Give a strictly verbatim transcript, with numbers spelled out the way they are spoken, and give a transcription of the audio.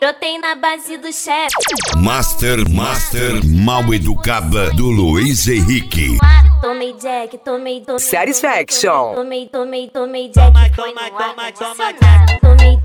Brotei na base do chefe. Master, Master, mal educada do Luiz Henrique. Tomei Jack, tomei, tomei. Satisfaction. Tomei, tomei, tomei Jack. Toma, toma, toma, toma, Tomei